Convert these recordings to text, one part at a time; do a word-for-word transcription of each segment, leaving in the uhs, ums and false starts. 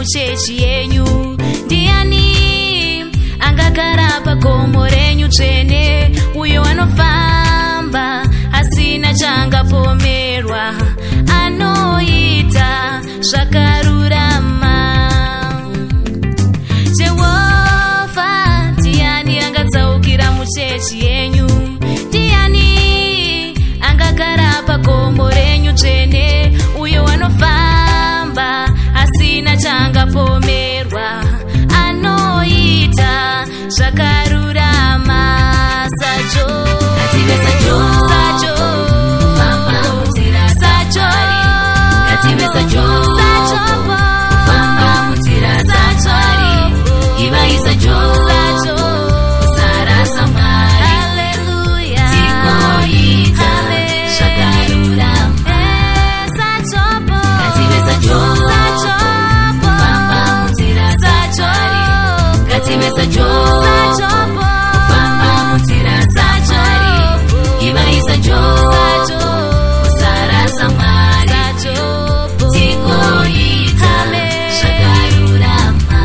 muchechi yenyu. Ndiani angagara pagomo renyu tsvene, uyo anofamba asina changapomerwa, anoita zvakarurama. Jehovha, ndiani angatsaukira muchechi yenyu? Ndiani angagara pagomo renyu tsvene, uyo anofamba asina changapomerwa, anoita zvakarurama. Sacho, Ngative Sacho, Sacho, famba munzira dzaMwari. Ngative Sacho, Sacho, famba munzira dzaMwari. Ivai Sacho, Sacho, usarasa Mwari. Hallelujah, Tikoita zvakarurama. Eh, Sacho, Ngative Sacho, Sacho, famba munzira dzaMwari. Ngative Sacho, Sacho, famba munzira dzaMwari. Ivai Sacho, Sacho, usarasa Mwari. Sacho, Tikoita Amen. zvakarurama.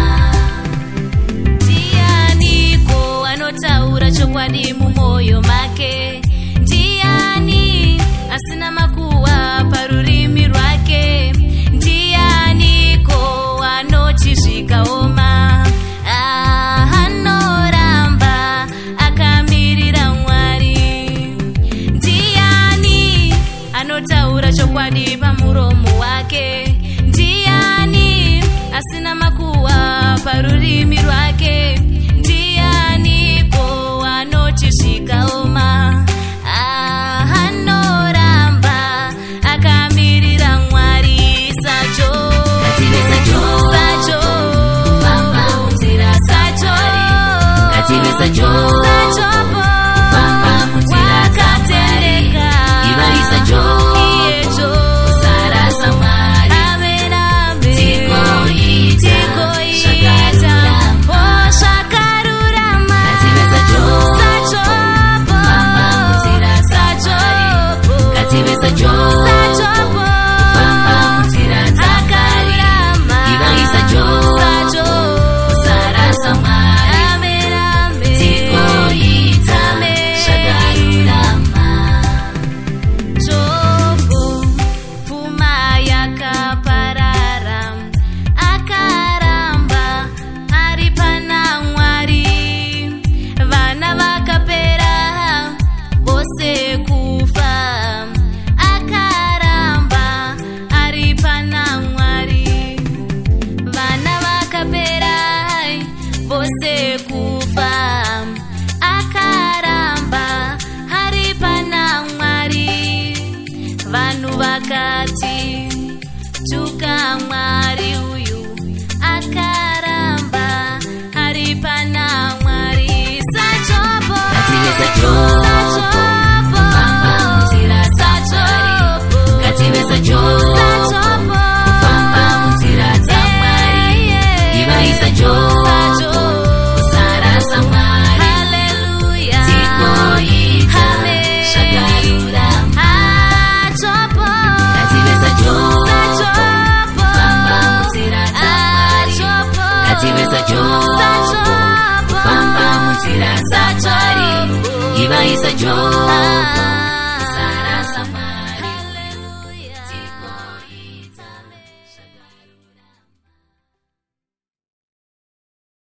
Ndianiko anotaura chokwadi mumwoyo make? Ndiani asina makuhwa parurimi rwake? Ndianiko anoti zvikaoma? Ah, anoramba akamirira Mwari. Ndiani anotaura chokwadi pamuromo wake? Ndiani asina makuhwa parurimi rwake? Ndianiko anoti zvikaoma? Ah, anoramba akamirira Mwari. Sacho, Ngative Sacho, Sacho, famba munzira dzaMwari. Ngative Sacho, Sacho, famba munzira dzaMwari. wakatereka. Ivai Sacho, Iyecho, usarasa Mwari. amen, amen. Tikoita Tikoita, zvakarurama. oh, zvakarurama. Ngative Sacho, Sacho, famba munzira Sacho, dzaMwari. Ngative Sacho, Sacho, famba munzira dzaMwari. akarurama. Ivai Sacho, Sacho, usarasa Mwari. amen, amen. Tikoita Amen. zvakarurama. Jobo, pfuma yakaparara, akaramba ari pana Mwari. Vana vakapera vose kufa, akaramba ari pana Mwari. Vana vakapera vose kufa, akaramba ari pana Mwari. Vanhu vakati tuka Mwari uyu, akaramba ari pana Mwari. Sacho, Ngative Sacho, Sacho, famba munzira dzaMwari. Ngative Sacho, Sacho, famba munzira dzaMwari. Ivai Sacho, Sacho, usarasa Mwari. Hallelujah, Tikoita Amen. zvakarurama. Achopo, Ngative Sacho, Sacho, famba munzira dzaMwari. Achopo, Ngative Sacho, Sacho, famba munzira dzaMwari. Ivai Sacho, Ah.